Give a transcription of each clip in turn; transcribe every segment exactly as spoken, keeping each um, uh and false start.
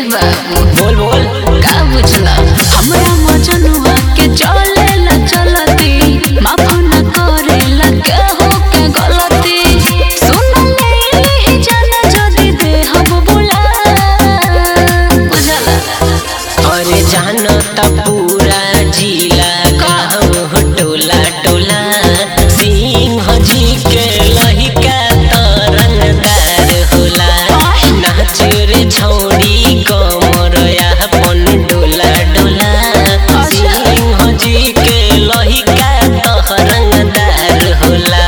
बाबू बोल बोल का बुझला हमरा मजनुआ के चलेला चलती माफ न करेला केहू के गलती सुन ले जान जदी दे हम बुला बुझला अरे जानता पूरा जिला गाँव टोला टोला सिंह जी के लहिका तरंगदार होला नाच रे छौड़ी कमरया अपन डोला डोला सिंह जी के लहिका तरंगदार होला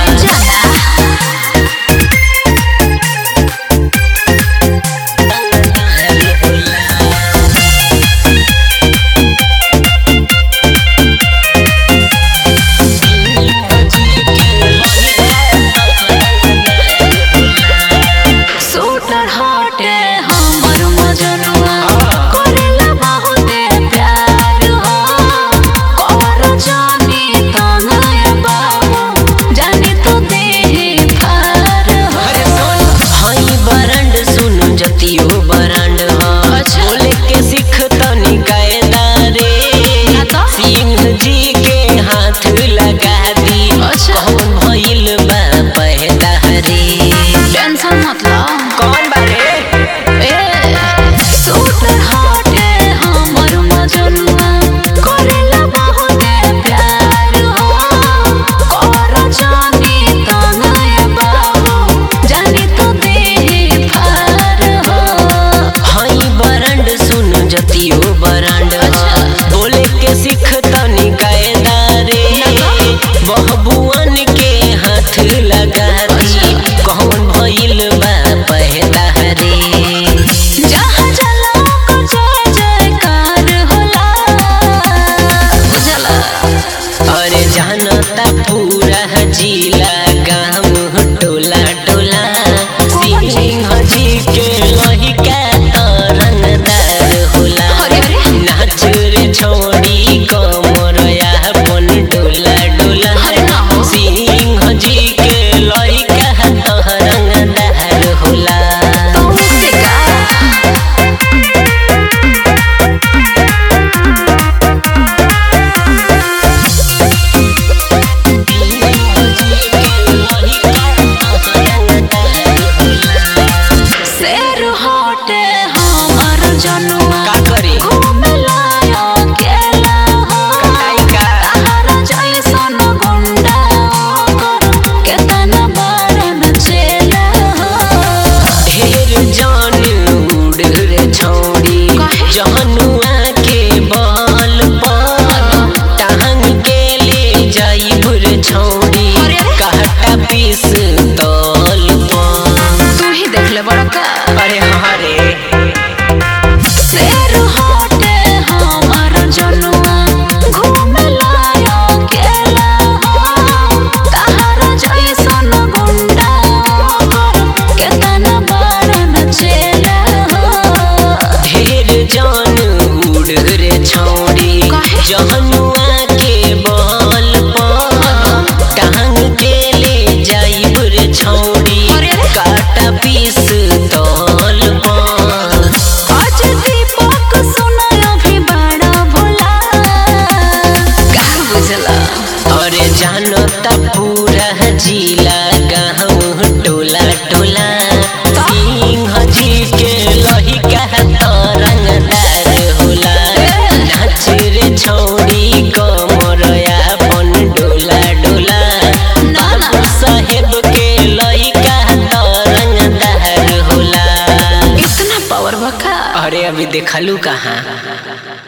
बोले के सिख तनी कायदारे बहबुअन के हाथ लगा दी कौन भइल बा पहदा रे जहाँ जला को जय जयकार होला बुझला अरे जानता पूरा जिला गाँव टोला टोला सिंह जी के लहिका तरंगदार होला नाच रे छौड़ी कमरया अपन डोला डोला सिंह जी के लइका तरंगदार होला शेर हटे हमर जनुआ का करी जहनुआ के बाल पर टांग के ले जाई भुर छौड़ी कहटा पीस तल पर तू ही देख ले बड़का अरे हरे शेर हटे हमर जनुआ घूमेला अकेला तहरा जैसन गुंडा केतना बारन चेला जान उड़ रे छौड़ी जहनुआ के बाल पर टांग के ले जाई रे छौड़ी काटा पीस तल पर आज दीपक सुना अभी बड़ा भोला का बुझला अरे जानता पूरा जिला गाँव टोला टोला सिंह जी के लहिका तरंगदार होला नाच रे छौड़ी कमरया अपन डोला डोला बाबू साहेब के लइका तरंगदार होला इतना पावर बका अरे अभी देखलू कहाँ।